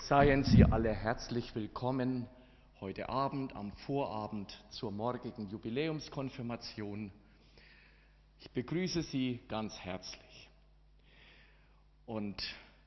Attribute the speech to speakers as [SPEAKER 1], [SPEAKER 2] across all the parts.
[SPEAKER 1] Seien Sie alle herzlich willkommen heute Abend am Vorabend zur morgigen Jubiläumskonfirmation. Ich begrüße Sie ganz herzlich. Und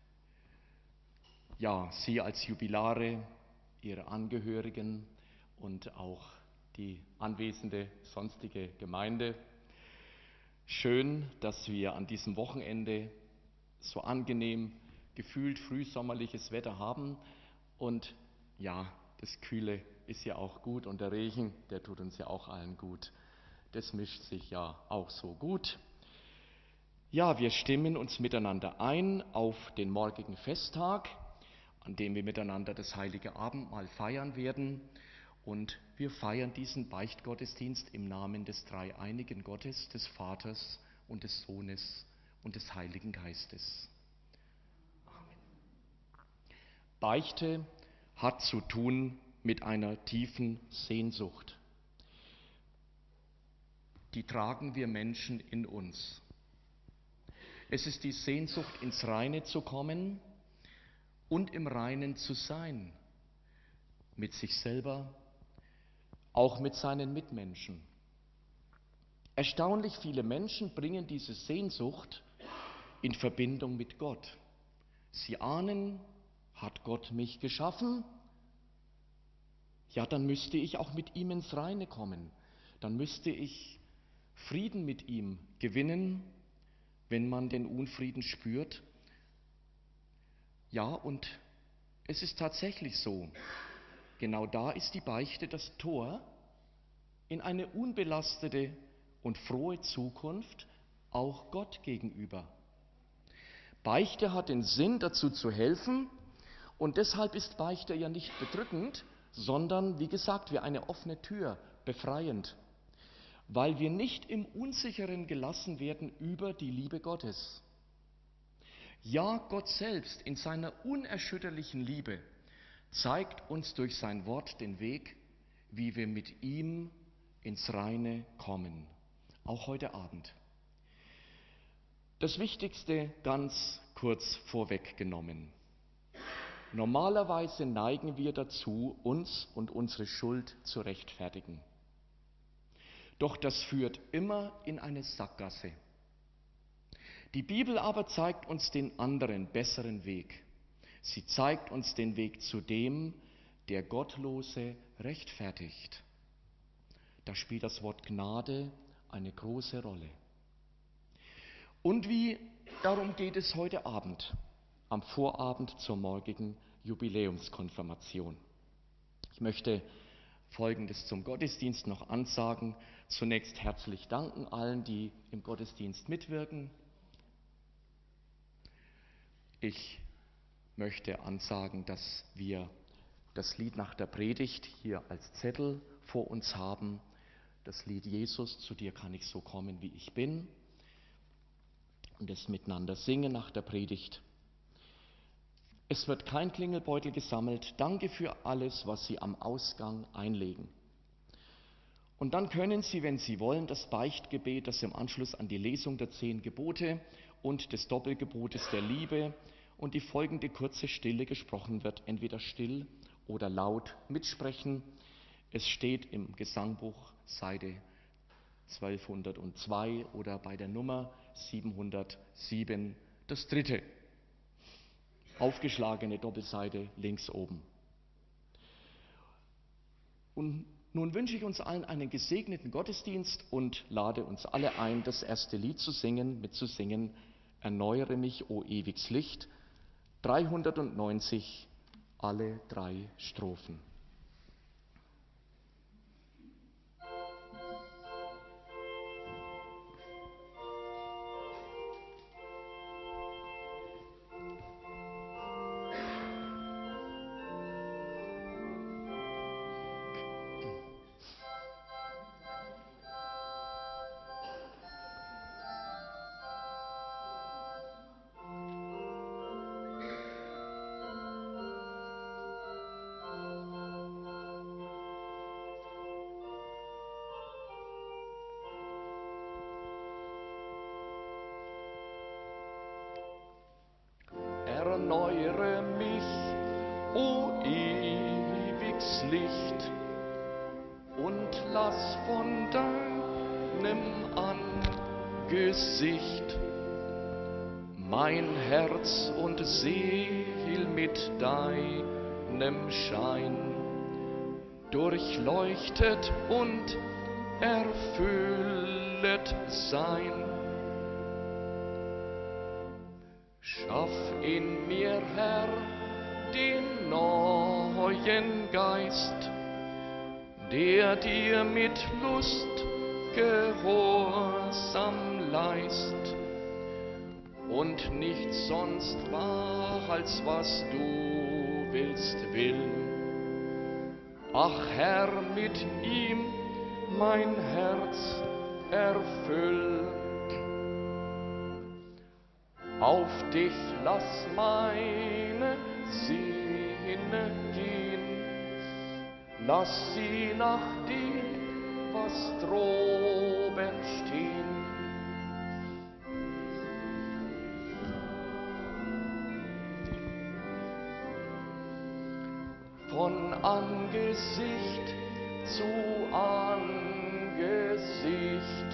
[SPEAKER 1] ja, Sie als Jubilare, Ihre Angehörigen und auch die anwesende sonstige Gemeinde. Schön, dass wir an diesem Wochenende so angenehm gefühlt frühsommerliches Wetter haben. Und ja, das Kühle ist ja auch gut und der Regen, der tut uns ja auch allen gut. Das mischt sich ja auch so gut. Ja, wir stimmen uns miteinander ein auf den morgigen Festtag, an dem wir miteinander das heilige Abendmahl feiern werden. Und wir feiern diesen Beichtgottesdienst im Namen des dreieinigen Gottes, des Vaters und des Sohnes und des Heiligen Geistes. Amen. Beichte hat zu tun mit einer tiefen Sehnsucht. Die tragen wir Menschen in uns. Es ist die Sehnsucht, ins Reine zu kommen und im Reinen zu sein. Mit sich selber, auch mit seinen Mitmenschen. Erstaunlich viele Menschen bringen diese Sehnsucht in Verbindung mit Gott. Sie ahnen, hat Gott mich geschaffen? Ja, dann müsste ich auch mit ihm ins Reine kommen. Dann müsste ich Frieden mit ihm gewinnen, wenn man den Unfrieden spürt. Ja, und es ist tatsächlich so. Genau da ist die Beichte das Tor in eine unbelastete und frohe Zukunft, auch Gott gegenüber. Beichte hat den Sinn, dazu zu helfen, und deshalb ist Beichte ja nicht bedrückend, sondern, wie gesagt, wie eine offene Tür, befreiend, weil wir nicht im Unsicheren gelassen werden über die Liebe Gottes. Ja, Gott selbst in seiner unerschütterlichen Liebe zeigt uns durch sein Wort den Weg, wie wir mit ihm ins Reine kommen, auch heute Abend. Das Wichtigste ganz kurz vorweggenommen. Normalerweise neigen wir dazu, uns und unsere Schuld zu rechtfertigen. Doch das führt immer in eine Sackgasse. Die Bibel aber zeigt uns den anderen, besseren Weg. Sie zeigt uns den Weg zu dem, der Gottlose rechtfertigt. Da spielt das Wort Gnade eine große Rolle. Und darum geht es heute Abend, am Vorabend zur morgigen Jubiläumskonfirmation. Ich möchte Folgendes zum Gottesdienst noch ansagen. Zunächst herzlich danken allen, die im Gottesdienst mitwirken. Ich möchte ansagen, dass wir das Lied nach der Predigt hier als Zettel vor uns haben. Das Lied Jesus, zu dir kann ich so kommen, wie ich bin. Und es miteinander singen nach der Predigt. Es wird kein Klingelbeutel gesammelt. Danke für alles, was Sie am Ausgang einlegen. Und dann können Sie, wenn Sie wollen, das Beichtgebet, das im Anschluss an die Lesung der 10 Gebote und des Doppelgebotes der Liebe und die folgende kurze Stille gesprochen wird, entweder still oder laut mitsprechen. Es steht im Gesangbuch Seite 1202 oder bei der Nummer 707, das dritte. Aufgeschlagene Doppelseite links oben. Und nun wünsche ich uns allen einen gesegneten Gottesdienst und lade uns alle ein, das erste Lied zu singen, mitzusingen, Erneuere mich, o ewiges Licht, 390, alle 3 Strophen. Erneuere mich, o ewiges Licht, und lass von deinem Angesicht mein Herz und Seel mit deinem Schein durchleuchtet und erfüllet sein. Schaff in mir, Herr, den neuen Geist, der dir mit Lust Gehorsam leist und nicht sonst war, als was du willst will. Ach Herr, mit ihm mein Herz erfüll. Auf dich lass meine Sinne gehen, lass sie nach dem, was droben stehen. Von Angesicht zu Angesicht.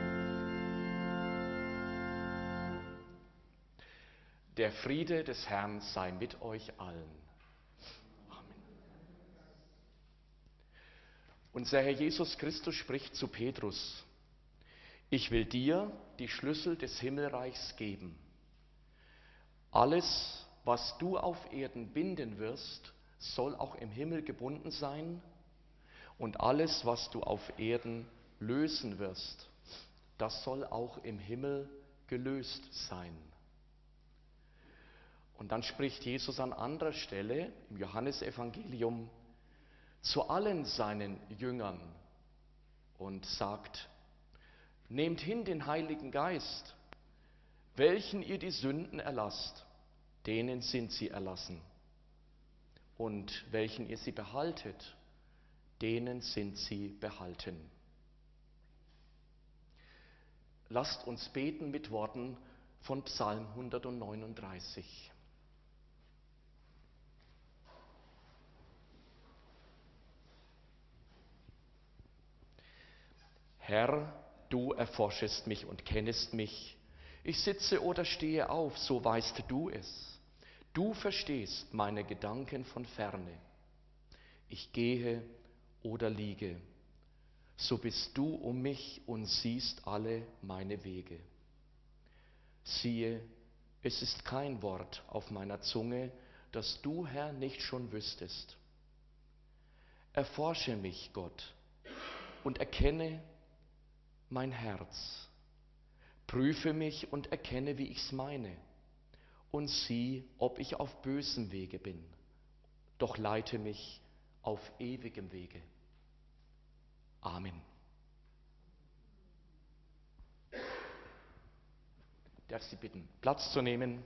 [SPEAKER 1] Der Friede des Herrn sei mit euch allen. Amen. Unser Herr Jesus Christus spricht zu Petrus: Ich will dir die Schlüssel des Himmelreichs geben. Alles, was du auf Erden binden wirst, soll auch im Himmel gebunden sein, und alles, was du auf Erden lösen wirst, das soll auch im Himmel gelöst sein. Und dann spricht Jesus an anderer Stelle im Johannesevangelium zu allen seinen Jüngern und sagt: Nehmt hin den Heiligen Geist, welchen ihr die Sünden erlasst, denen sind sie erlassen. Und welchen ihr sie behaltet, denen sind sie behalten. Lasst uns beten mit Worten von Psalm 139. Herr, du erforschest mich und kennest mich. Ich sitze oder stehe auf, so weißt du es. Du verstehst meine Gedanken von ferne. Ich gehe oder liege, so bist du um mich und siehst alle meine Wege. Siehe, es ist kein Wort auf meiner Zunge, das du, Herr, nicht schon wüsstest. Erforsche mich, Gott, und erkenne mein Herz. Prüfe mich und erkenne, wie ich's meine, und sieh, ob ich auf bösem Wege bin. Doch leite mich auf ewigem Wege. Amen. Ich darf Sie bitten, Platz zu nehmen.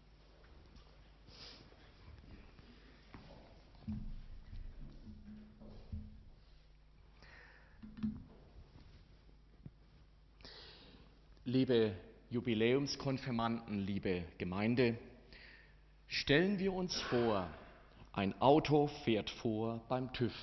[SPEAKER 1] Liebe Jubiläumskonfirmanden, liebe Gemeinde, stellen wir uns vor, ein Auto fährt vor beim TÜV.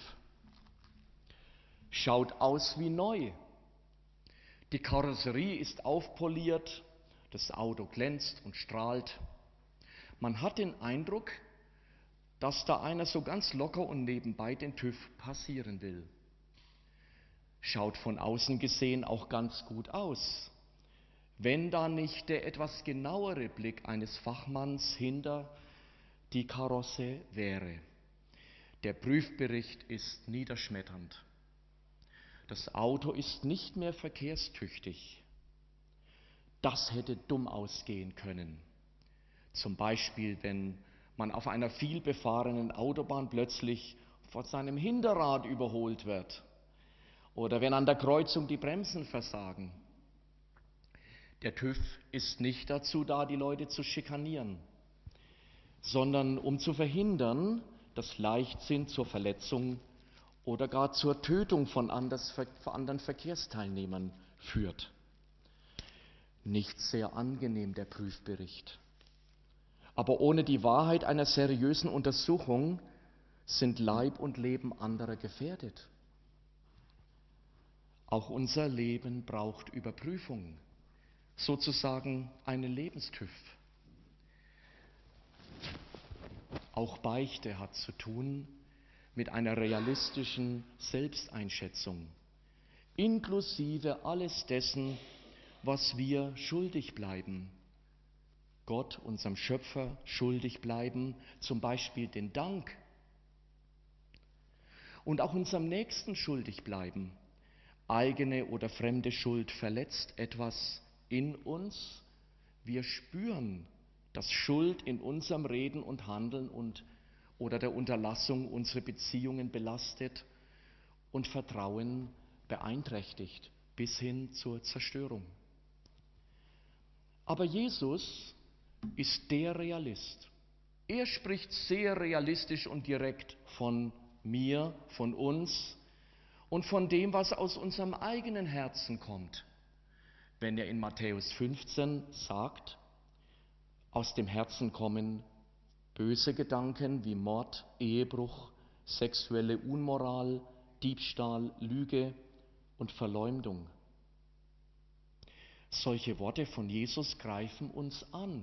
[SPEAKER 1] Schaut aus wie neu. Die Karosserie ist aufpoliert, das Auto glänzt und strahlt. Man hat den Eindruck, dass da einer so ganz locker und nebenbei den TÜV passieren will. Schaut von außen gesehen auch ganz gut aus, wenn da nicht der etwas genauere Blick eines Fachmanns hinter die Karosse wäre. Der Prüfbericht ist niederschmetternd. Das Auto ist nicht mehr verkehrstüchtig. Das hätte dumm ausgehen können. Zum Beispiel, wenn man auf einer vielbefahrenen Autobahn plötzlich von seinem Hinterrad überholt wird oder wenn an der Kreuzung die Bremsen versagen. Der TÜV ist nicht dazu da, die Leute zu schikanieren, sondern um zu verhindern, dass Leichtsinn zur Verletzung oder gar zur Tötung von anderen Verkehrsteilnehmern führt. Nicht sehr angenehm, der Prüfbericht. Aber ohne die Wahrheit einer seriösen Untersuchung sind Leib und Leben anderer gefährdet. Auch unser Leben braucht Überprüfung, sozusagen einen Lebenstüv. Auch Beichte hat zu tun mit einer realistischen Selbsteinschätzung, inklusive alles dessen, was wir schuldig bleiben. Gott, unserem Schöpfer, schuldig bleiben, zum Beispiel den Dank. Und auch unserem Nächsten schuldig bleiben. Eigene oder fremde Schuld verletzt etwas in uns. Wir spüren, dass Schuld in unserem Reden und Handeln oder der Unterlassung unsere Beziehungen belastet und Vertrauen beeinträchtigt, bis hin zur Zerstörung. Aber Jesus ist der Realist. Er spricht sehr realistisch und direkt von mir, von uns und von dem, was aus unserem eigenen Herzen kommt. Wenn er in Matthäus 15 sagt, aus dem Herzen kommen böse Gedanken wie Mord, Ehebruch, sexuelle Unmoral, Diebstahl, Lüge und Verleumdung. Solche Worte von Jesus greifen uns an.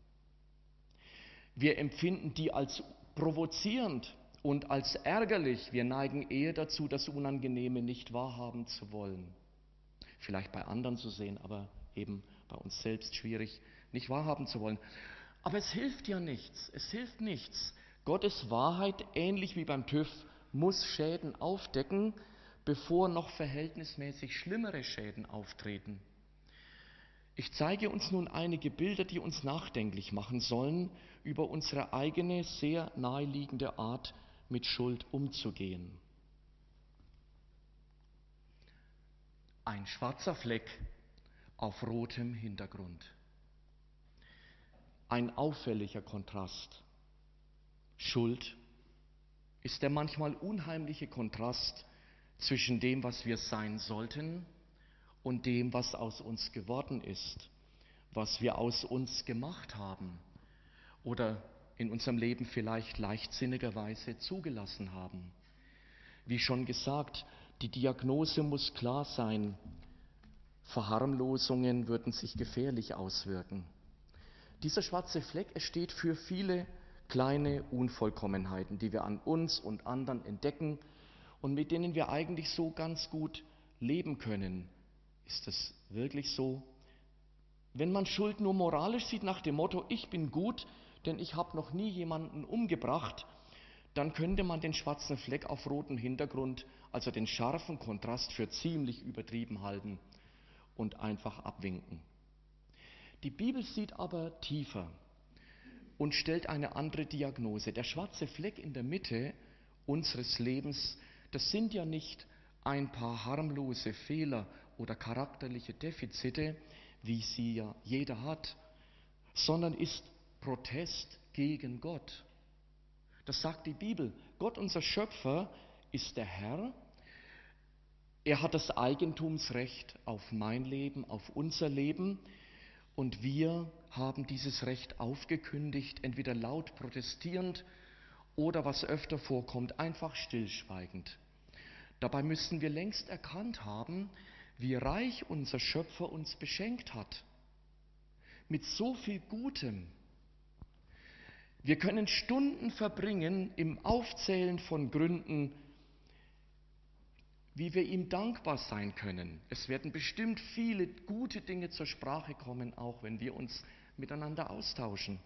[SPEAKER 1] Wir empfinden die als provozierend und als ärgerlich. Wir neigen eher dazu, das Unangenehme nicht wahrhaben zu wollen. Vielleicht bei anderen zu sehen, aber eben bei uns selbst schwierig, nicht wahrhaben zu wollen. Aber es hilft ja nichts, es hilft nichts. Gottes Wahrheit, ähnlich wie beim TÜV, muss Schäden aufdecken, bevor noch verhältnismäßig schlimmere Schäden auftreten. Ich zeige uns nun einige Bilder, die uns nachdenklich machen sollen über unsere eigene, sehr naheliegende Art, mit Schuld umzugehen. Ein schwarzer Fleck auf rotem Hintergrund. Ein auffälliger Kontrast. Schuld ist der manchmal unheimliche Kontrast zwischen dem, was wir sein sollten, und dem, was aus uns geworden ist, was wir aus uns gemacht haben oder in unserem Leben vielleicht leichtsinnigerweise zugelassen haben. Wie schon gesagt, die Diagnose muss klar sein. Verharmlosungen würden sich gefährlich auswirken. Dieser schwarze Fleck, er steht für viele kleine Unvollkommenheiten, die wir an uns und anderen entdecken und mit denen wir eigentlich so ganz gut leben können. Ist es wirklich so? Wenn man Schuld nur moralisch sieht nach dem Motto, ich bin gut, denn ich habe noch nie jemanden umgebracht, dann könnte man den schwarzen Fleck auf rotem Hintergrund, also den scharfen Kontrast, für ziemlich übertrieben halten und einfach abwinken. Die Bibel sieht aber tiefer und stellt eine andere Diagnose. Der schwarze Fleck in der Mitte unseres Lebens, das sind ja nicht ein paar harmlose Fehler oder charakterliche Defizite, wie sie ja jeder hat, sondern ist Protest gegen Gott. Das sagt die Bibel. Gott, unser Schöpfer, ist der Herr. Er hat das Eigentumsrecht auf mein Leben, auf unser Leben. Und wir haben dieses Recht aufgekündigt, entweder laut protestierend oder, was öfter vorkommt, einfach stillschweigend. Dabei müssten wir längst erkannt haben, wie reich unser Schöpfer uns beschenkt hat. Mit so viel Gutem. Wir können Stunden verbringen im Aufzählen von Gründen, wie wir ihm dankbar sein können. Es werden bestimmt viele gute Dinge zur Sprache kommen, auch wenn wir uns miteinander austauschen.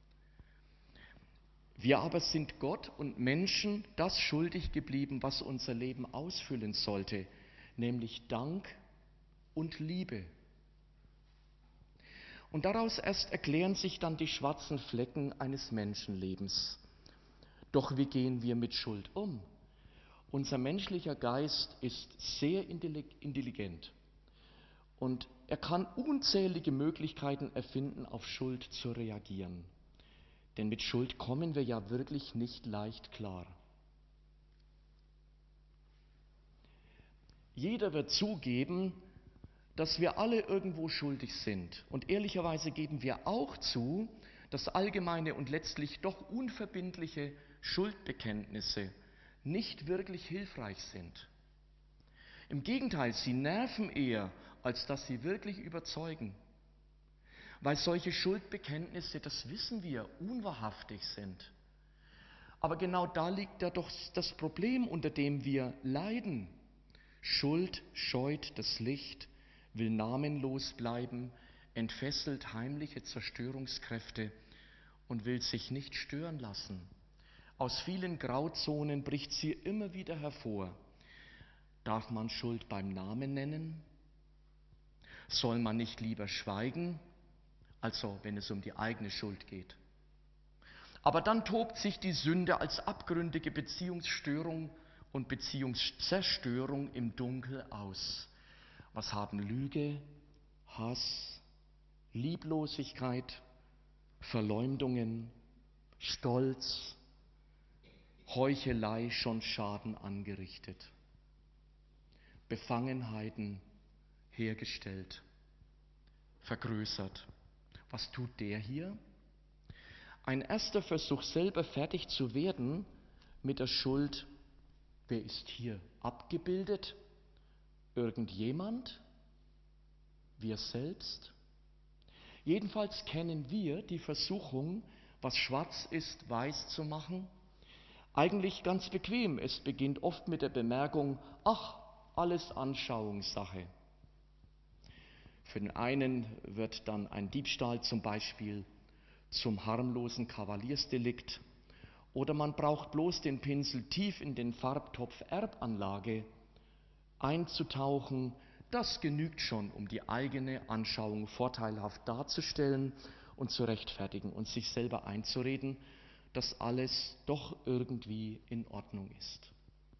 [SPEAKER 1] Wir aber sind Gott und Menschen das schuldig geblieben, was unser Leben ausfüllen sollte, nämlich Dank und Liebe. Und daraus erst erklären sich dann die schwarzen Flecken eines Menschenlebens. Doch wie gehen wir mit Schuld um? Unser menschlicher Geist ist sehr intelligent und er kann unzählige Möglichkeiten erfinden, auf Schuld zu reagieren. Denn mit Schuld kommen wir ja wirklich nicht leicht klar. Jeder wird zugeben, dass wir alle irgendwo schuldig sind. Und ehrlicherweise geben wir auch zu, dass allgemeine und letztlich doch unverbindliche Schuldbekenntnisse nicht wirklich hilfreich sind. Im Gegenteil, sie nerven eher, als dass sie wirklich überzeugen. Weil solche Schuldbekenntnisse, das wissen wir, unwahrhaftig sind. Aber genau da liegt ja doch das Problem, unter dem wir leiden. Schuld scheut das Licht, will namenlos bleiben, entfesselt heimliche Zerstörungskräfte und will sich nicht stören lassen. Aus vielen Grauzonen bricht sie immer wieder hervor. Darf man Schuld beim Namen nennen? Soll man nicht lieber schweigen, also wenn es um die eigene Schuld geht? Aber dann tobt sich die Sünde als abgründige Beziehungsstörung und Beziehungszerstörung im Dunkel aus. Was haben Lüge, Hass, Lieblosigkeit, Verleumdungen, Stolz, Heuchelei schon Schaden angerichtet? Befangenheiten hergestellt, vergrößert. Was tut der hier? Ein erster Versuch, selber fertig zu werden mit der Schuld. Wer ist hier abgebildet? Irgendjemand? Wir selbst? Jedenfalls kennen wir die Versuchung, was schwarz ist, weiß zu machen. Eigentlich ganz bequem. Es beginnt oft mit der Bemerkung, ach, alles Anschauungssache. Für den einen wird dann ein Diebstahl zum Beispiel zum harmlosen Kavaliersdelikt oder man braucht bloß den Pinsel tief in den Farbtopf Erbanlage einzutauchen. Das genügt schon, um die eigene Anschauung vorteilhaft darzustellen und zu rechtfertigen und sich selber einzureden, dass alles doch irgendwie in Ordnung ist.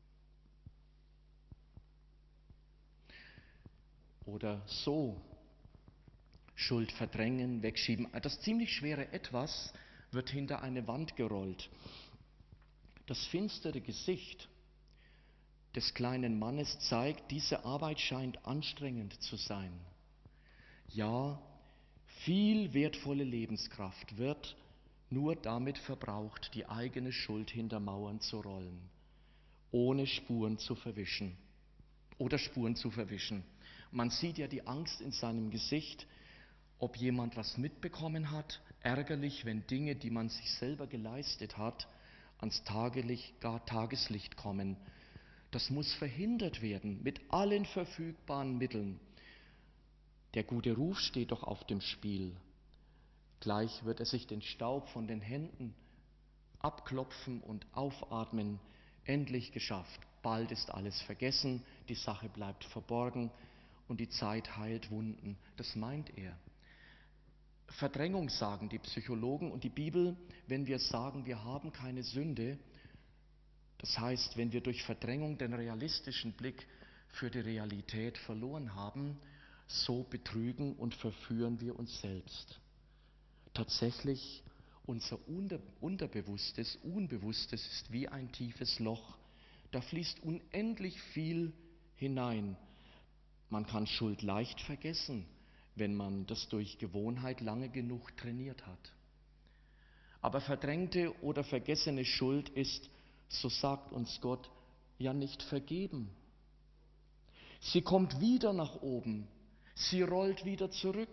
[SPEAKER 1] Oder so, Schuld verdrängen, wegschieben. Das ziemlich schwere Etwas wird hinter eine Wand gerollt. Das finstere Gesicht des kleinen Mannes zeigt, diese Arbeit scheint anstrengend zu sein. Ja, viel wertvolle Lebenskraft wird nur damit verbraucht, die eigene Schuld hinter Mauern zu rollen, ohne Spuren zu verwischen oder Spuren zu verwischen. Man sieht ja die Angst in seinem Gesicht, ob jemand was mitbekommen hat, ärgerlich, wenn Dinge, die man sich selber geleistet hat, ans Tageslicht kommen. Das muss verhindert werden mit allen verfügbaren Mitteln. Der gute Ruf steht doch auf dem Spiel. Gleich wird er sich den Staub von den Händen abklopfen und aufatmen. Endlich geschafft. Bald ist alles vergessen, die Sache bleibt verborgen und die Zeit heilt Wunden. Das meint er. Verdrängung sagen die Psychologen und die Bibel, wenn wir sagen, wir haben keine Sünde. Das heißt, wenn wir durch Verdrängung den realistischen Blick für die Realität verloren haben, so betrügen und verführen wir uns selbst. Tatsächlich, unser Unterbewusstes, Unbewusstes ist wie ein tiefes Loch. Da fließt unendlich viel hinein. Man kann Schuld leicht vergessen, wenn man das durch Gewohnheit lange genug trainiert hat. Aber verdrängte oder vergessene Schuld ist, so sagt uns Gott, ja nicht vergeben. Sie kommt wieder nach oben, sie rollt wieder zurück.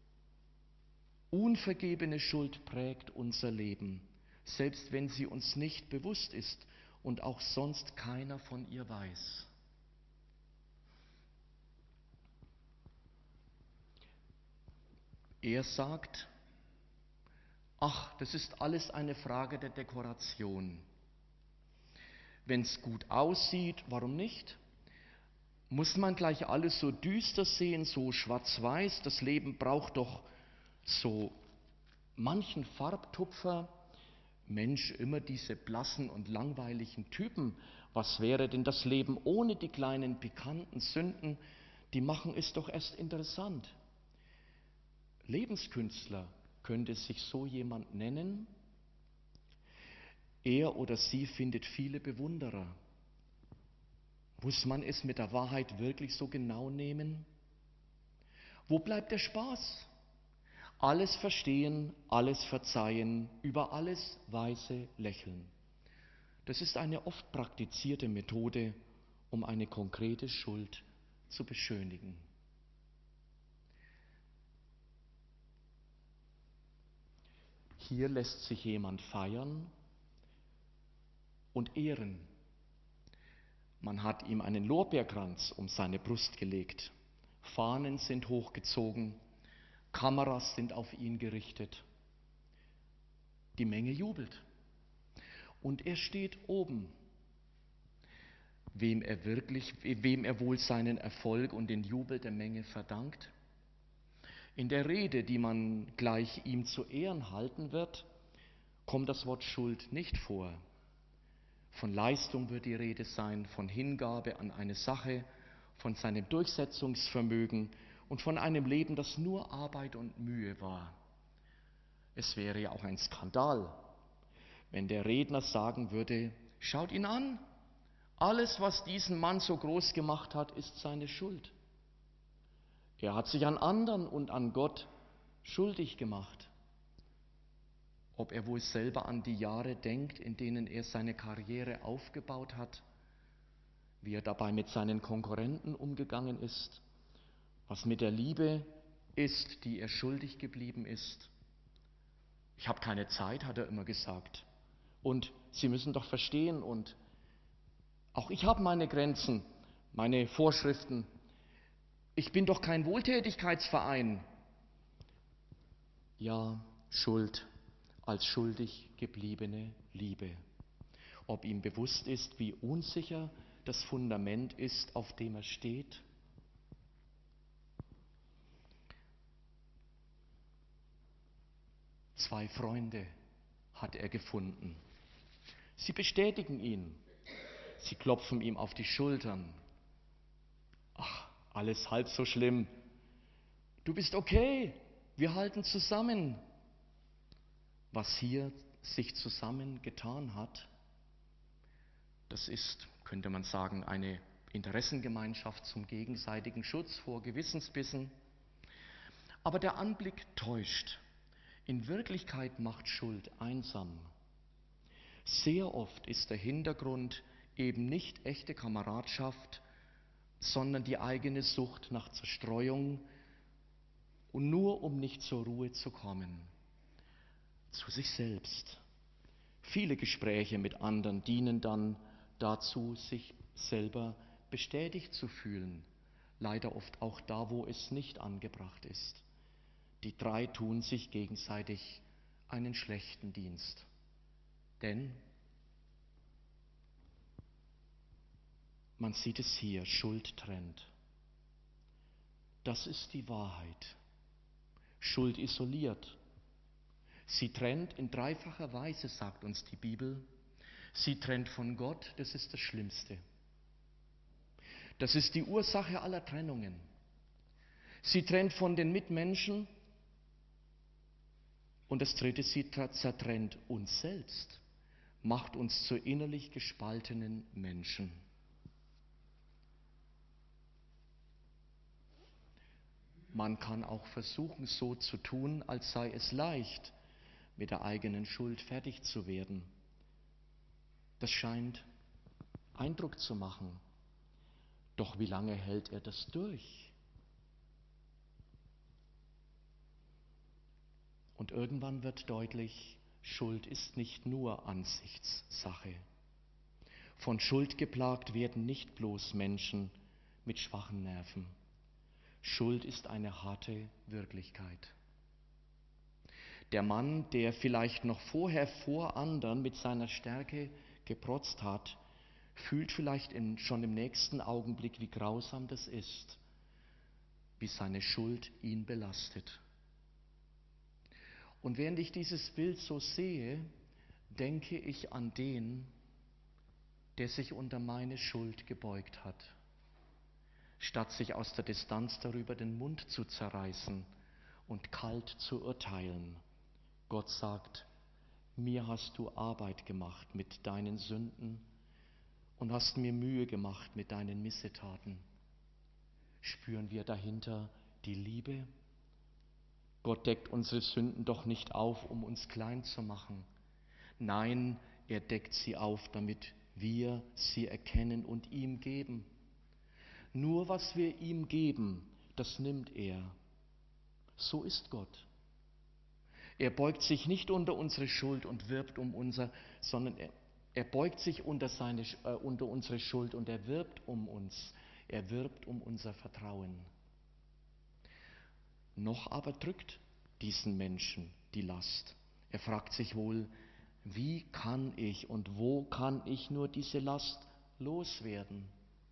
[SPEAKER 1] Unvergebene Schuld prägt unser Leben, selbst wenn sie uns nicht bewusst ist und auch sonst keiner von ihr weiß. Er sagt, ach, das ist alles eine Frage der Dekoration. Wenn es gut aussieht, warum nicht? Muss man gleich alles so düster sehen, so schwarz-weiß? Das Leben braucht doch so manchen Farbtupfer. Mensch, immer diese blassen und langweiligen Typen. Was wäre denn das Leben ohne die kleinen pikanten Sünden? Die machen es doch erst interessant. Lebenskünstler könnte sich so jemand nennen. Er oder sie findet viele Bewunderer. Muss man es mit der Wahrheit wirklich so genau nehmen? Wo bleibt der Spaß? alles verstehen, alles verzeihen, über alles weise lächeln. Das ist eine oft praktizierte Methode, um eine konkrete Schuld zu beschönigen. Hier lässt sich jemand feiern und ehren. Man hat ihm einen Lorbeerkranz um seine Brust gelegt. Fahnen sind hochgezogen, Kameras sind auf ihn gerichtet. Die Menge jubelt. Und er steht oben. Wem er wohl seinen Erfolg und den Jubel der Menge verdankt? In der Rede, die man gleich ihm zu Ehren halten wird, kommt das Wort Schuld nicht vor. Von Leistung wird die Rede sein, von Hingabe an eine Sache, von seinem Durchsetzungsvermögen und von einem Leben, das nur Arbeit und Mühe war. Es wäre ja auch ein Skandal, wenn der Redner sagen würde, schaut ihn an, alles, was diesen Mann so groß gemacht hat, ist seine Schuld. Er hat sich an anderen und an Gott schuldig gemacht. Ob er wohl selber an die Jahre denkt, in denen er seine Karriere aufgebaut hat, wie er dabei mit seinen Konkurrenten umgegangen ist, was mit der Liebe ist, die er schuldig geblieben ist. Ich habe keine Zeit, hat er immer gesagt. Und Sie müssen doch verstehen, und auch ich habe meine Grenzen, meine Vorschriften. Ich bin doch kein Wohltätigkeitsverein. Ja, Schuld als schuldig gebliebene Liebe. Ob ihm bewusst ist, wie unsicher das Fundament ist, auf dem er steht? Zwei Freunde hat er gefunden. Sie bestätigen ihn. Sie klopfen ihm auf die Schultern. Ach, alles halb so schlimm. Du bist okay, wir halten zusammen. Was hier sich zusammengetan hat, das ist, könnte man sagen, eine Interessengemeinschaft zum gegenseitigen Schutz vor Gewissensbissen. Aber der Anblick täuscht. In Wirklichkeit macht Schuld einsam. Sehr oft ist der Hintergrund eben nicht echte Kameradschaft, sondern die eigene Sucht nach Zerstreuung und nur um nicht zur Ruhe zu kommen. Zu sich selbst. Viele Gespräche mit anderen dienen dann dazu, sich selber bestätigt zu fühlen. Leider oft auch da, wo es nicht angebracht ist. Die drei tun sich gegenseitig einen schlechten Dienst. Denn man sieht es hier, Schuld trennt. Das ist die Wahrheit. Schuld isoliert. Sie trennt in dreifacher Weise, sagt uns die Bibel. Sie trennt von Gott, das ist das Schlimmste. Das ist die Ursache aller Trennungen. Sie trennt von den Mitmenschen. Und das Dritte, sie zertrennt uns selbst, macht uns zu innerlich gespaltenen Menschen. Man kann auch versuchen, so zu tun, als sei es leicht, mit der eigenen Schuld fertig zu werden. Das scheint Eindruck zu machen. Doch wie lange hält er das durch? Und irgendwann wird deutlich, Schuld ist nicht nur Ansichtssache. Von Schuld geplagt werden nicht bloß Menschen mit schwachen Nerven. Schuld ist eine harte Wirklichkeit. Der Mann, der vielleicht noch vorher vor anderen mit seiner Stärke geprotzt hat, fühlt vielleicht schon im nächsten Augenblick, wie grausam das ist, wie seine Schuld ihn belastet. Und während ich dieses Bild so sehe, denke ich an den, der sich unter meine Schuld gebeugt hat. Statt sich aus der Distanz darüber den Mund zu zerreißen und kalt zu urteilen. Gott sagt, mir hast du Arbeit gemacht mit deinen Sünden und hast mir Mühe gemacht mit deinen Missetaten. Spüren wir dahinter die Liebe? Gott deckt unsere Sünden doch nicht auf, um uns klein zu machen. Nein, er deckt sie auf, damit wir sie erkennen und ihm geben. Nur was wir ihm geben, das nimmt er. So ist Gott. Er beugt sich nicht unter unsere Schuld und wirbt um unser, sondern er beugt sich unter unsere Schuld und er wirbt um uns. Er wirbt um unser Vertrauen. Noch aber drückt diesen Menschen die Last. Er fragt sich wohl, wie kann ich und wo kann ich nur diese Last loswerden?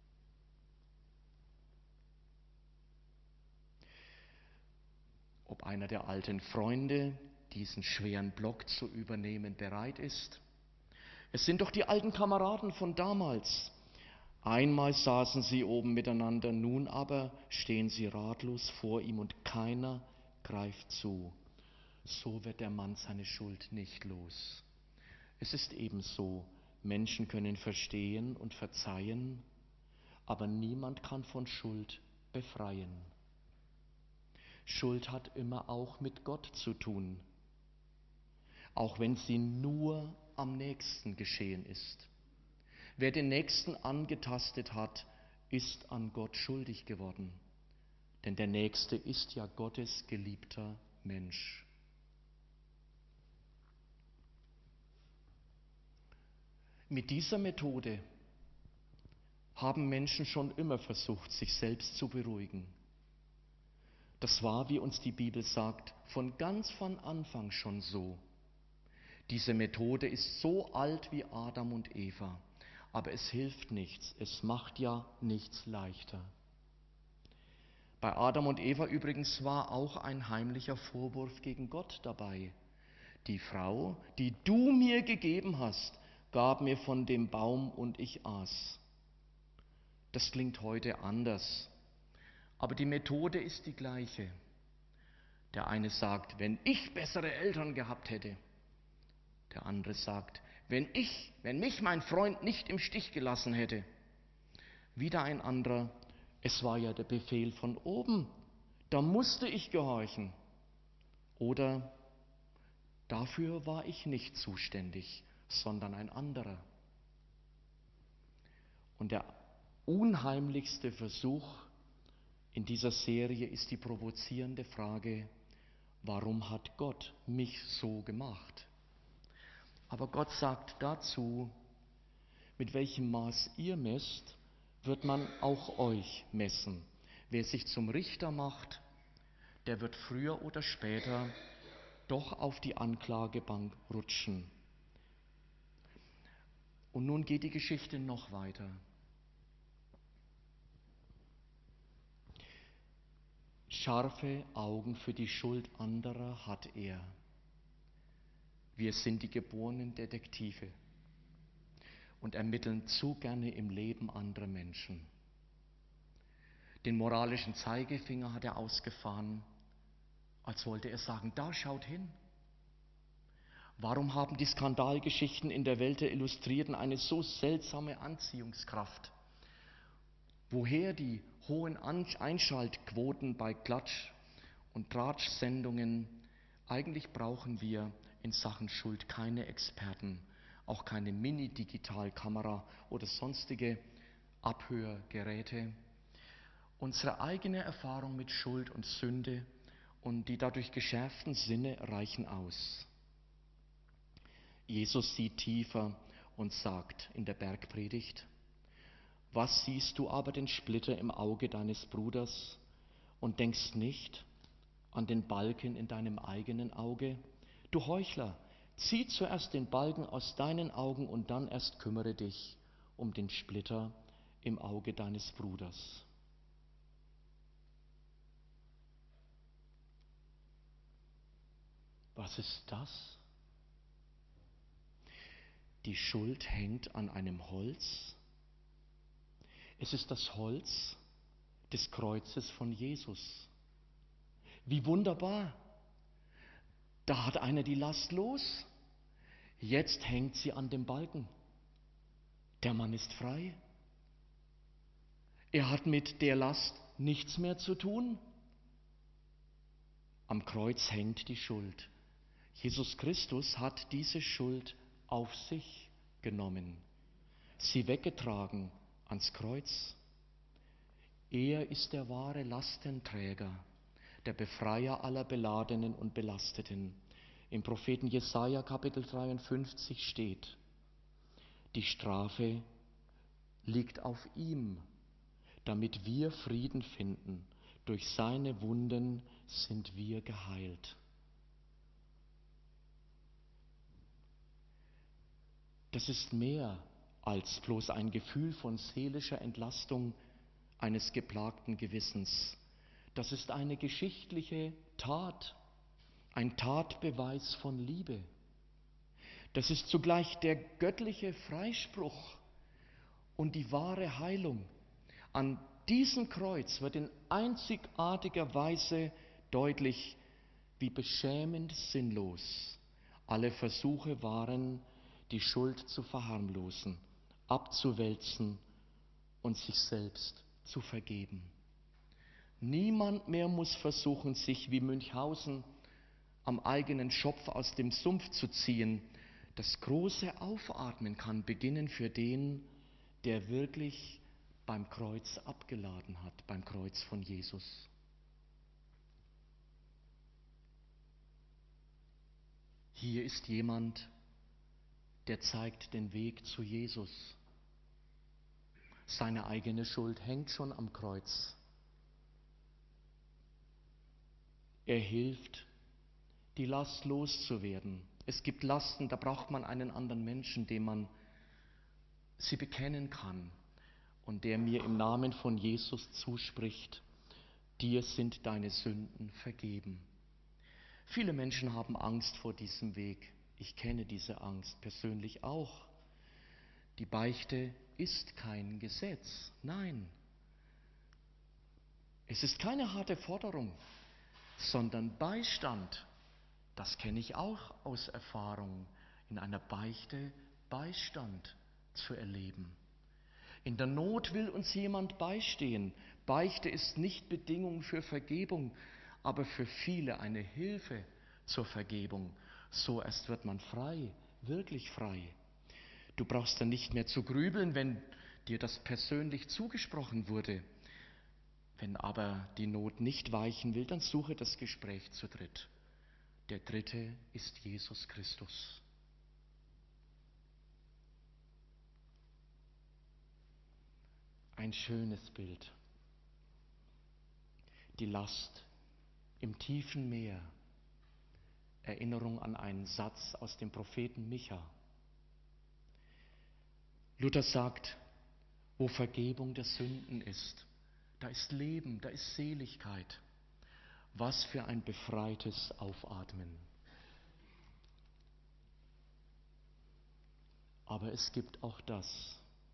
[SPEAKER 1] Ob einer der alten Freunde diesen schweren Block zu übernehmen bereit ist? Es sind doch die alten Kameraden von damals. Einmal saßen sie oben miteinander, nun aber stehen sie ratlos vor ihm und keiner greift zu. So wird der Mann seine Schuld nicht los. Es ist ebenso, Menschen können verstehen und verzeihen, aber niemand kann von Schuld befreien. Schuld hat immer auch mit Gott zu tun, auch wenn sie nur am nächsten geschehen ist. Wer den Nächsten angetastet hat, ist an Gott schuldig geworden, denn der Nächste ist ja Gottes geliebter Mensch. Mit dieser Methode haben Menschen schon immer versucht, sich selbst zu beruhigen. Das war, wie uns die Bibel sagt, von Anfang schon so. Diese Methode ist so alt wie Adam und Eva, aber es hilft nichts, es macht ja nichts leichter. Bei Adam und Eva übrigens war auch ein heimlicher Vorwurf gegen Gott dabei. Die Frau, die du mir gegeben hast, gab mir von dem Baum und ich aß. Das klingt heute anders, aber die Methode ist die gleiche. Der eine sagt, wenn ich bessere Eltern gehabt hätte. Der andere sagt, wenn mich mein Freund nicht im Stich gelassen hätte. Wieder ein anderer, es war ja der Befehl von oben, da musste ich gehorchen. Oder dafür war ich nicht zuständig, sondern ein anderer. Und der unheimlichste Versuch in dieser Serie ist die provozierende Frage, warum hat Gott mich so gemacht? Aber Gott sagt dazu, mit welchem Maß ihr messt, wird man auch euch messen. Wer sich zum Richter macht, der wird früher oder später doch auf die Anklagebank rutschen. Und nun geht die Geschichte noch weiter. Scharfe Augen für die Schuld anderer hat er. Wir sind die geborenen Detektive und ermitteln zu gerne im Leben anderer Menschen. Den moralischen Zeigefinger hat er ausgefahren, als wollte er sagen, da schaut hin. Warum haben die Skandalgeschichten in der Welt der Illustrierten eine so seltsame Anziehungskraft? Woher die hohen Einschaltquoten bei Klatsch- und Tratsch-Sendungen? Eigentlich brauchen wir in Sachen Schuld keine Experten, auch keine Mini-Digitalkamera oder sonstige Abhörgeräte. Unsere eigene Erfahrung mit Schuld und Sünde und die dadurch geschärften Sinne reichen aus. Jesus sieht tiefer und sagt in der Bergpredigt, was siehst du aber den Splitter im Auge deines Bruders und denkst nicht an den Balken in deinem eigenen Auge? Du Heuchler, zieh zuerst den Balken aus deinen Augen und dann erst kümmere dich um den Splitter im Auge deines Bruders. Was ist das? Die Schuld hängt an einem Holz. Es ist das Holz des Kreuzes von Jesus. Wie wunderbar! Da hat einer die Last los. Jetzt hängt sie an dem Balken. Der Mann ist frei. Er hat mit der Last nichts mehr zu tun. Am Kreuz hängt die Schuld. Jesus Christus hat diese Schuld auf sich genommen, sie weggetragen ans Kreuz. Er ist der wahre Lastenträger, der Befreier aller Beladenen und Belasteten. Im Propheten Jesaja Kapitel 53 steht: Die Strafe liegt auf ihm, damit wir Frieden finden. Durch seine Wunden sind wir geheilt. Das ist mehr als bloß ein Gefühl von seelischer Entlastung eines geplagten Gewissens. Das ist eine geschichtliche Tat, ein Tatbeweis von Liebe. Das ist zugleich der göttliche Freispruch und die wahre Heilung. An diesem Kreuz wird in einzigartiger Weise deutlich, wie beschämend sinnlos alle Versuche waren, die Schuld zu verharmlosen, abzuwälzen und sich selbst zu vergeben. Niemand mehr muss versuchen, sich wie Münchhausen am eigenen Schopf aus dem Sumpf zu ziehen. Das große Aufatmen kann beginnen für den, der wirklich beim Kreuz abgeladen hat, beim Kreuz von Jesus. Hier ist jemand, der zeigt den Weg zu Jesus. Seine eigene Schuld hängt schon am Kreuz. Er hilft, die Last loszuwerden. Es gibt Lasten, da braucht man einen anderen Menschen, dem man sie bekennen kann und der mir im Namen von Jesus zuspricht: Dir sind deine Sünden vergeben. Viele Menschen haben Angst vor diesem Weg. Ich kenne diese Angst persönlich auch. Die Beichte ist kein Gesetz. Nein. Es ist keine harte Forderung, sondern Beistand. Das kenne ich auch aus Erfahrung, in einer Beichte Beistand zu erleben. In der Not will uns jemand beistehen. Beichte ist nicht Bedingung für Vergebung, aber für viele eine Hilfe zur Vergebung. So erst wird man frei, wirklich frei. Du brauchst dann nicht mehr zu grübeln, wenn dir das persönlich zugesprochen wurde. Wenn aber die Not nicht weichen will, dann suche das Gespräch zu dritt. Der Dritte ist Jesus Christus. Ein schönes Bild. Die Last im tiefen Meer. Erinnerung an einen Satz aus dem Propheten Micha. Luther sagt, wo Vergebung der Sünden ist, da ist Leben, da ist Seligkeit. Was für ein befreites Aufatmen. Aber es gibt auch das.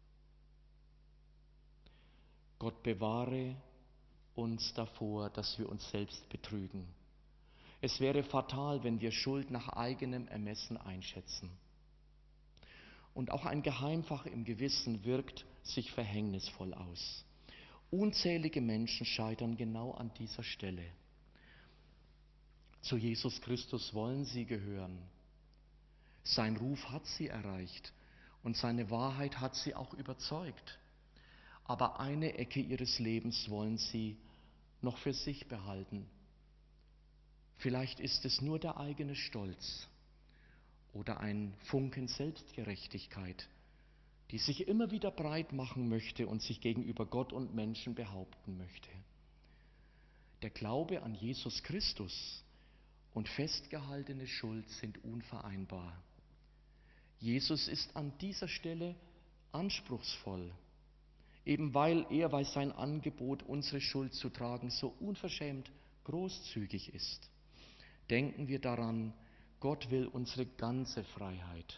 [SPEAKER 1] Gott bewahre uns davor, dass wir uns selbst betrügen. Es wäre fatal, wenn wir Schuld nach eigenem Ermessen einschätzen. Und auch ein Geheimfach im Gewissen wirkt sich verhängnisvoll aus. Unzählige Menschen scheitern genau an dieser Stelle. Zu Jesus Christus wollen sie gehören. Sein Ruf hat sie erreicht und seine Wahrheit hat sie auch überzeugt. Aber eine Ecke ihres Lebens wollen sie noch für sich behalten. Vielleicht ist es nur der eigene Stolz oder ein Funken Selbstgerechtigkeit, die sich immer wieder breit machen möchte und sich gegenüber Gott und Menschen behaupten möchte. Der Glaube an Jesus Christus und festgehaltene Schuld sind unvereinbar. Jesus ist an dieser Stelle anspruchsvoll, eben weil sein Angebot, unsere Schuld zu tragen, so unverschämt großzügig ist. Denken wir daran, Gott will unsere ganze Freiheit.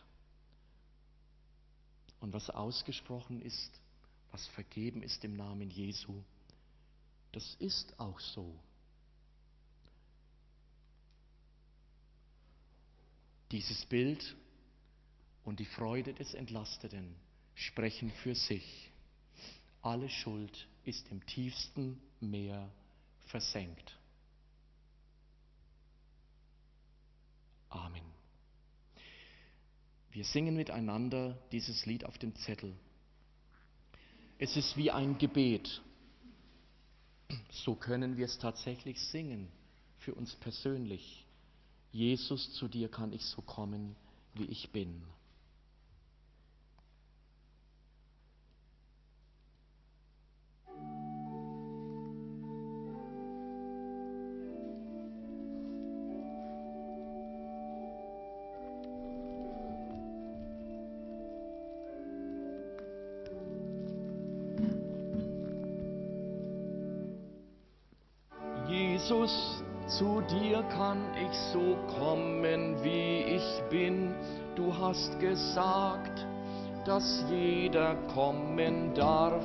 [SPEAKER 1] Und was ausgesprochen ist, was vergeben ist im Namen Jesu, das ist auch so. Dieses Bild und die Freude des Entlasteten sprechen für sich. Alle Schuld ist im tiefsten Meer versenkt. Amen. Wir singen miteinander dieses Lied auf dem Zettel. Es ist wie ein Gebet. So können wir es tatsächlich singen, für uns persönlich. Jesus, zu dir kann ich so kommen, wie ich bin. Jesus, zu dir kann ich so kommen, wie ich bin. Du hast gesagt, dass jeder kommen darf.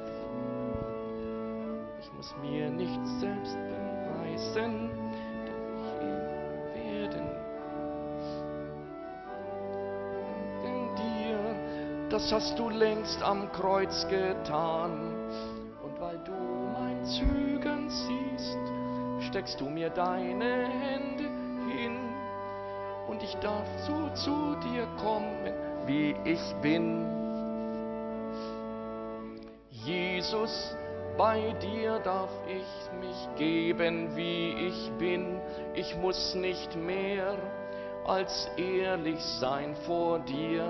[SPEAKER 1] Ich muss mir nicht selbst beweisen, denn dir, das hast du längst am Kreuz getan. Und weil du mein Zügen siehst, steckst du mir deine Hände hin und ich darf so zu dir kommen, wie ich bin. Jesus, bei dir darf ich mich geben, wie ich bin. Ich muss nicht mehr als ehrlich sein vor dir.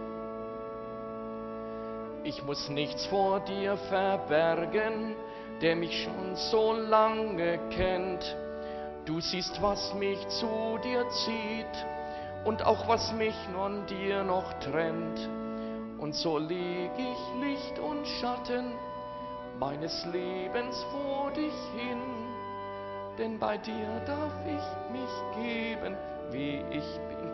[SPEAKER 1] Ich muss nichts vor dir verbergen, der mich schon so lange kennt. Du siehst, was mich zu dir zieht und auch was mich von dir noch trennt. Und so leg ich Licht und Schatten meines Lebens vor dich hin, denn bei dir darf ich mich geben, wie ich bin.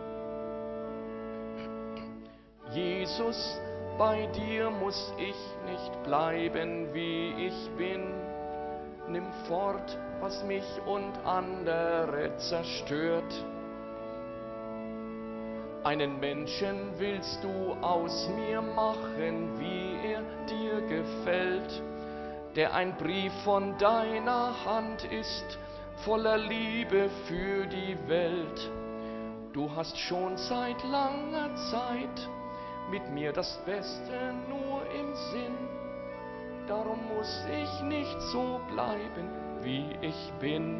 [SPEAKER 1] Jesus, bei dir muss ich nicht bleiben, wie ich bin. Nimm fort, was mich und andere zerstört. Einen Menschen willst du aus mir machen, wie er dir gefällt, der ein Brief von deiner Hand ist, voller Liebe für die Welt. Du hast schon seit langer Zeit mit mir das Beste nur im Sinn. Darum muss ich nicht so bleiben, wie ich bin.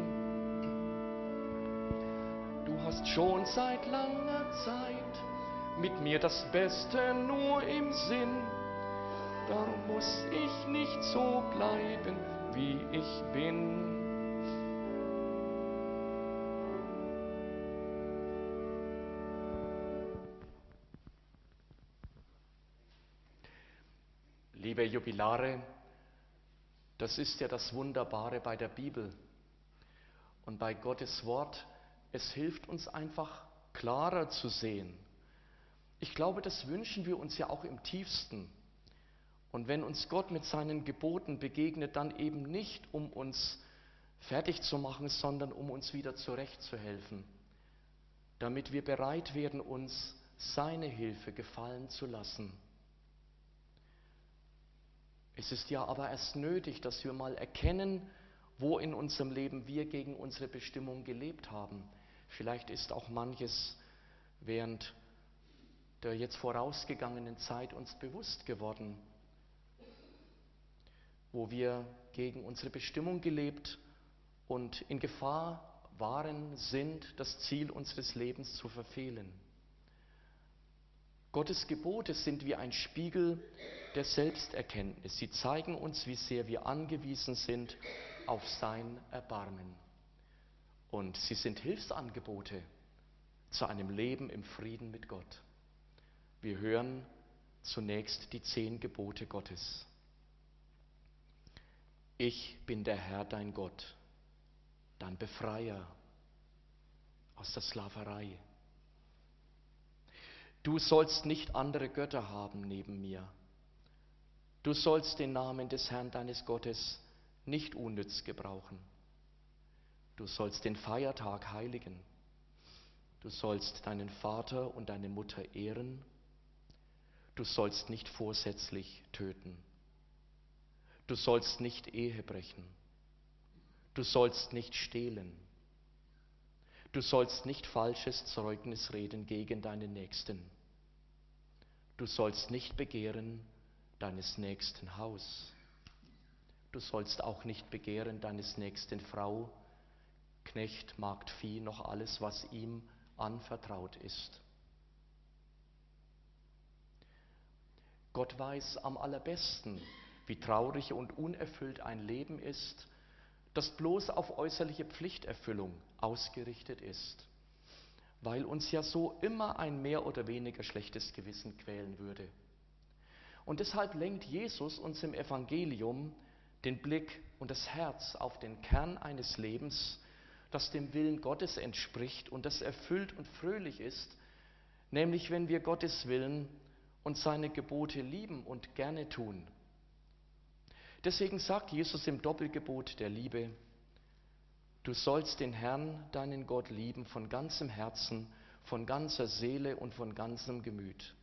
[SPEAKER 1] Du hast schon seit langer Zeit mit mir das Beste nur im Sinn. Darum muss ich nicht so bleiben, wie ich bin. Liebe Jubilare, das ist ja das Wunderbare bei der Bibel und bei Gottes Wort. Es hilft uns einfach klarer zu sehen. Ich glaube, das wünschen wir uns ja auch im tiefsten. Und wenn uns Gott mit seinen Geboten begegnet, dann eben nicht, um uns fertig zu machen, sondern um uns wieder zurechtzuhelfen, damit wir bereit werden, uns seine Hilfe gefallen zu lassen. Es ist ja aber erst nötig, dass wir mal erkennen, wo in unserem Leben wir gegen unsere Bestimmung gelebt haben. Vielleicht ist auch manches während der jetzt vorausgegangenen Zeit uns bewusst geworden, wo wir gegen unsere Bestimmung gelebt und in Gefahr waren, sind, das Ziel unseres Lebens zu verfehlen. Gottes Gebote sind wie ein Spiegel der Selbsterkenntnis. Sie zeigen uns, wie sehr wir angewiesen sind auf sein Erbarmen. Und sie sind Hilfsangebote zu einem Leben im Frieden mit Gott. Wir hören zunächst die 10 Gebote Gottes. Ich bin der Herr, dein Gott, dein Befreier aus der Sklaverei. Du sollst nicht andere Götter haben neben mir. Du sollst den Namen des Herrn deines Gottes nicht unnütz gebrauchen. Du sollst den Feiertag heiligen. Du sollst deinen Vater und deine Mutter ehren. Du sollst nicht vorsätzlich töten. Du sollst nicht Ehe brechen. Du sollst nicht stehlen. Du sollst nicht falsches Zeugnis reden gegen deinen Nächsten. Du sollst nicht begehren deines Nächsten Haus. Du sollst auch nicht begehren deines Nächsten Frau, Knecht, Magd, Vieh, noch alles, was ihm anvertraut ist. Gott weiß am allerbesten, wie traurig und unerfüllt ein Leben ist, das bloß auf äußerliche Pflichterfüllung ausgerichtet ist, weil uns ja so immer ein mehr oder weniger schlechtes Gewissen quälen würde. Und deshalb lenkt Jesus uns im Evangelium den Blick und das Herz auf den Kern eines Lebens, das dem Willen Gottes entspricht und das erfüllt und fröhlich ist, nämlich wenn wir Gottes Willen und seine Gebote lieben und gerne tun. Deswegen sagt Jesus im Doppelgebot der Liebe: Du sollst den Herrn, deinen Gott, lieben von ganzem Herzen, von ganzer Seele und von ganzem Gemüt.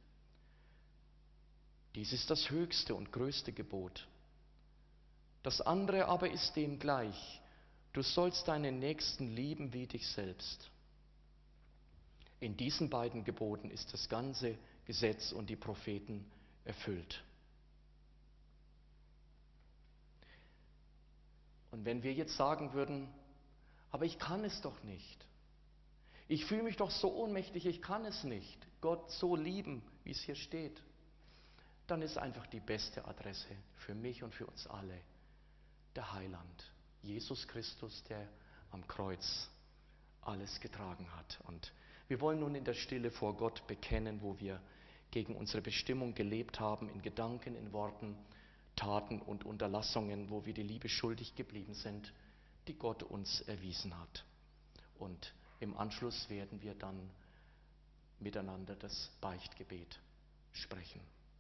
[SPEAKER 1] Dies ist das höchste und größte Gebot. Das andere aber ist dem gleich: Du sollst deinen Nächsten lieben wie dich selbst. In diesen beiden Geboten ist das ganze Gesetz und die Propheten erfüllt. Und wenn wir jetzt sagen würden, aber ich kann es doch nicht. Ich fühle mich doch so ohnmächtig, ich kann es nicht, Gott so lieben, wie es hier steht. Dann ist einfach die beste Adresse für mich und für uns alle der Heiland, Jesus Christus, der am Kreuz alles getragen hat. Und wir wollen nun in der Stille vor Gott bekennen, wo wir gegen unsere Bestimmung gelebt haben, in Gedanken, in Worten, Taten und Unterlassungen, wo wir die Liebe schuldig geblieben sind, die Gott uns erwiesen hat. Und im Anschluss werden wir dann miteinander das Beichtgebet sprechen.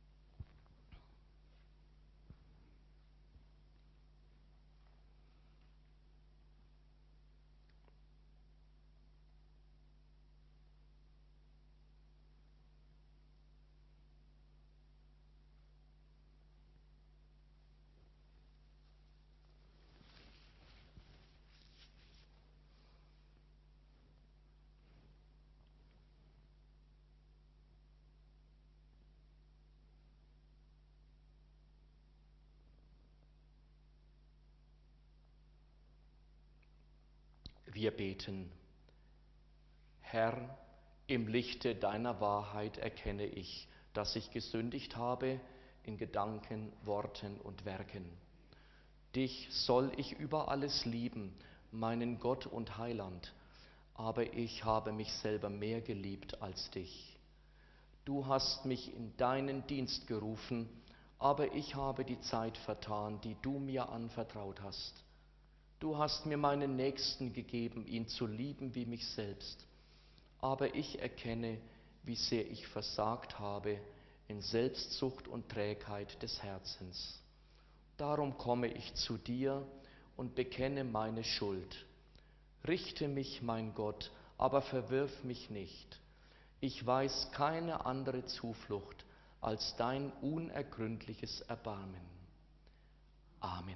[SPEAKER 1] Wir beten. Herr, im Lichte deiner Wahrheit erkenne ich, dass ich gesündigt habe in Gedanken, Worten und Werken. Dich soll ich über alles lieben, meinen Gott und Heiland, aber ich habe mich selber mehr geliebt als dich. Du hast mich in deinen Dienst gerufen, aber ich habe die Zeit vertan, die du mir anvertraut hast. Du hast mir meinen Nächsten gegeben, ihn zu lieben wie mich selbst. Aber ich erkenne, wie sehr ich versagt habe in Selbstsucht und Trägheit des Herzens. Darum komme ich zu dir und bekenne meine Schuld. Richte mich, mein Gott, aber verwirf mich nicht. Ich weiß keine andere Zuflucht als dein unergründliches Erbarmen. Amen.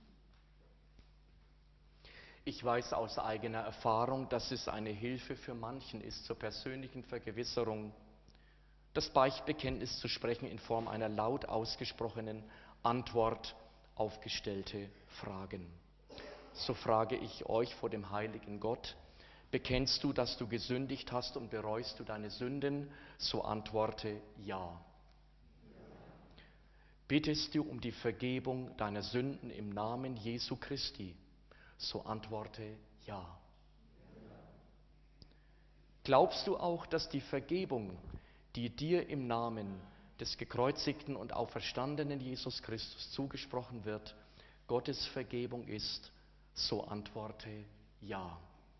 [SPEAKER 1] Ich weiß aus eigener Erfahrung, dass es eine Hilfe für manchen ist zur persönlichen Vergewisserung, das Beichtbekenntnis zu sprechen in Form einer laut ausgesprochenen Antwort auf gestellte Fragen. So frage ich euch vor dem heiligen Gott: Bekennst du, dass du gesündigt hast und bereust du deine Sünden? So antworte ja. Bittest du um die Vergebung deiner Sünden im Namen Jesu Christi? So antworte ja. Glaubst du auch, dass die Vergebung, die dir im Namen des gekreuzigten und auferstandenen Jesus Christus zugesprochen wird, Gottes Vergebung ist? So antworte ja.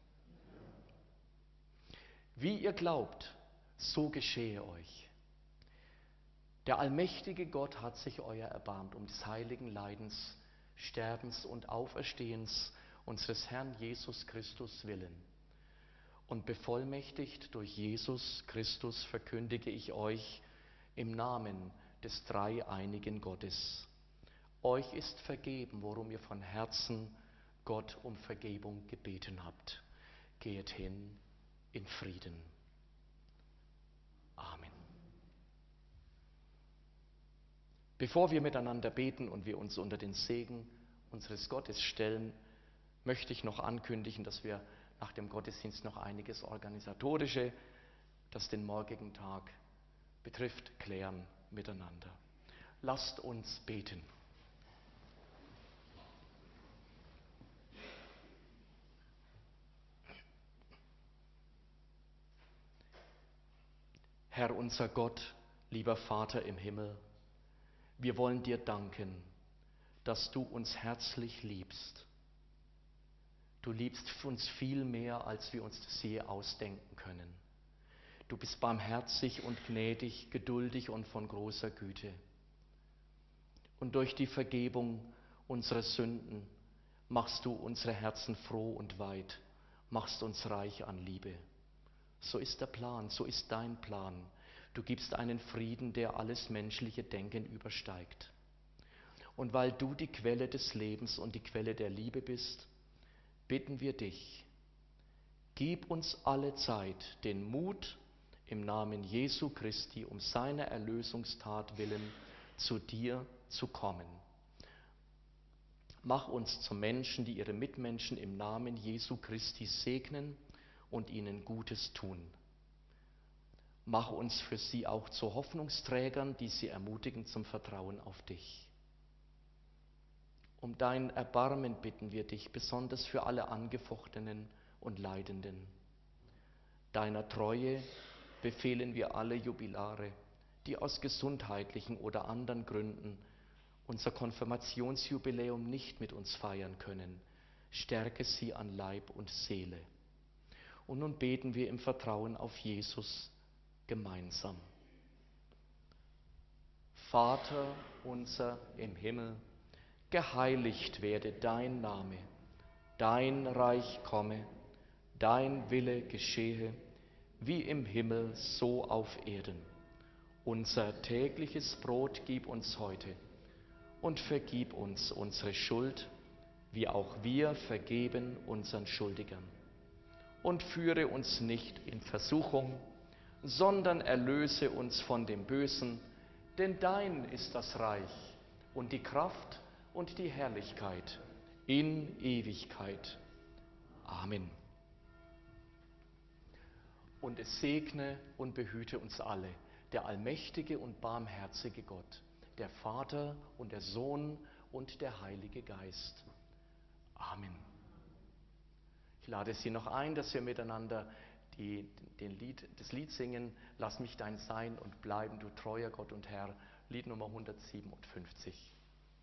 [SPEAKER 1] Wie ihr glaubt, so geschehe euch. Der allmächtige Gott hat sich euer erbarmt um des heiligen Leidens, Sterbens und Auferstehens unseres Herrn Jesus Christus willen. Und bevollmächtigt durch Jesus Christus verkündige ich euch im Namen des dreieinigen Gottes: Euch ist vergeben, worum ihr von Herzen Gott um Vergebung gebeten habt. Geht hin in Frieden. Amen. Bevor wir miteinander beten und wir uns unter den Segen unseres Gottes stellen, möchte ich noch ankündigen, dass wir nach dem Gottesdienst noch einiges Organisatorische, das den morgigen Tag betrifft, klären miteinander. Lasst uns beten. Herr unser Gott, lieber Vater im Himmel, wir wollen dir danken, dass du uns herzlich liebst. Du liebst uns viel mehr, als wir uns das je ausdenken können. Du bist barmherzig und gnädig, geduldig und von großer Güte. Und durch die Vergebung unserer Sünden machst du unsere Herzen froh und weit, machst uns reich an Liebe. So ist der Plan, so ist dein Plan. Du gibst einen Frieden, der alles menschliche Denken übersteigt. Und weil du die Quelle des Lebens und die Quelle der Liebe bist, bitten wir dich, gib uns alle Zeit den Mut, im Namen Jesu Christi, um seiner Erlösungstat willen, zu dir zu kommen. Mach uns zu Menschen, die ihre Mitmenschen im Namen Jesu Christi segnen und ihnen Gutes tun. Mach uns für sie auch zu Hoffnungsträgern, die sie ermutigen zum Vertrauen auf dich. Um dein Erbarmen bitten wir dich, besonders für alle Angefochtenen und Leidenden. Deiner Treue befehlen wir alle Jubilare, die aus gesundheitlichen oder anderen Gründen unser Konfirmationsjubiläum nicht mit uns feiern können. Stärke sie an Leib und Seele. Und nun beten wir im Vertrauen auf Jesus gemeinsam. Vater unser im Himmel, geheiligt werde dein Name, dein Reich komme, dein Wille geschehe, wie im Himmel, so auf Erden. Unser tägliches Brot gib uns heute und vergib uns unsere Schuld, wie auch wir vergeben unseren Schuldigern. Und führe uns nicht in Versuchung, sondern erlöse uns von dem Bösen, denn dein ist das Reich und die Kraft und die Herrlichkeit in Ewigkeit. Amen. Und es segne und behüte uns alle, der allmächtige und barmherzige Gott, der Vater und der Sohn und der Heilige Geist. Amen. Ich lade Sie noch ein, dass wir miteinander das Lied singen, Lass mich dein Sein und bleiben, du treuer Gott und Herr, Lied Nummer 157.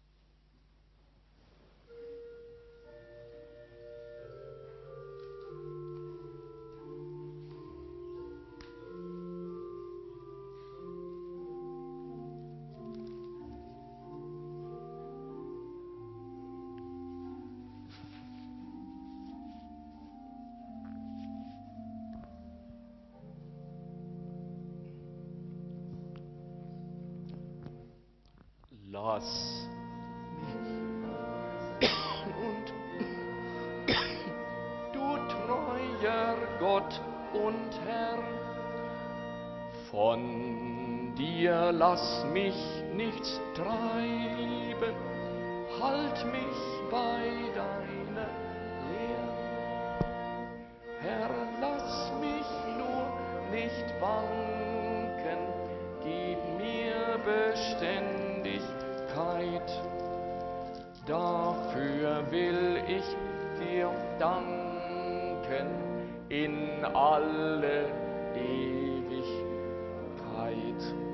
[SPEAKER 1] Lass mich und du treuer Gott und Herr, von dir lass mich nichts treiben, halt mich bei deiner Lehr. Herr, lass mich nur nicht wanken, gib mir Beständigkeit. Dafür will ich dir danken in alle Ewigkeit.